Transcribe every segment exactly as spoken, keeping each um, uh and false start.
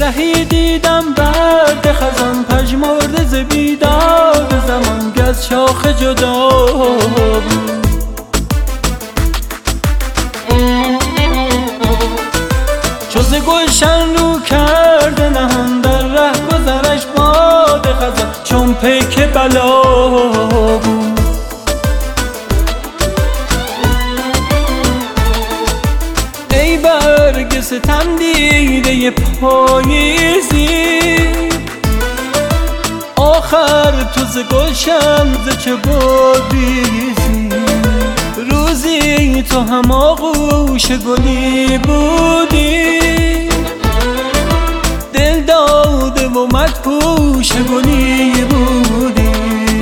گهی دیدم برد خزان پژمرده ز بیداد زمان گز شاخ جدا بود. چو ز گلشن رو کرده نهان در ره گذرش باد خزان چون پیک بلا بود. ای برگ ستم دیده پاییزی آخر تو ز گلشن ز چه بریزی. روزی تو هم آغوش گلی بودی دل داده و مدهوش گلی بودی.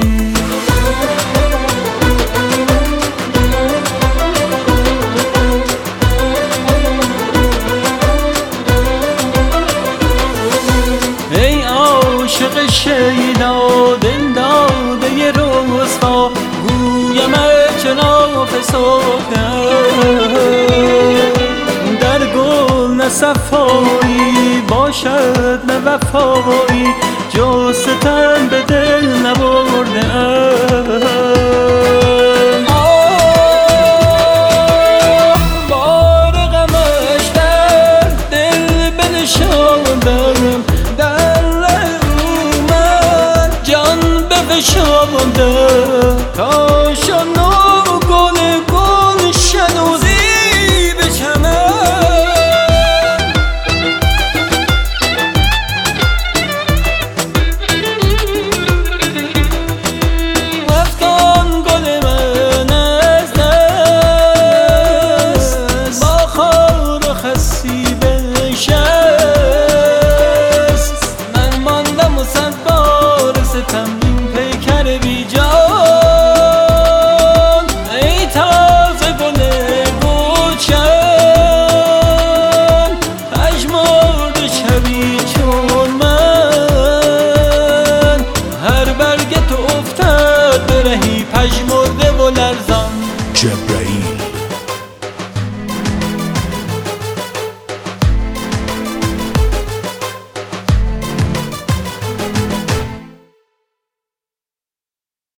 ای عاشق شیدا دل داده ی رسوا گویم جناف صبحدم در گل نه صفایی باشد نه وفایی جز ستم به دل نبرده ام. بار غمش در دل بنشاندم در ره او من جان بفشاندم تا شنو گل گل شنوزی به چمن. رفتان گل من از دست با خار و خسی بنشست من ماندم و صد بار ستم این پیکر بی جان. ای تازه گل گلشن پژمرده شبی چون من هر برگ تو افتد به رهی پژمرده و لرزان. جبرائیل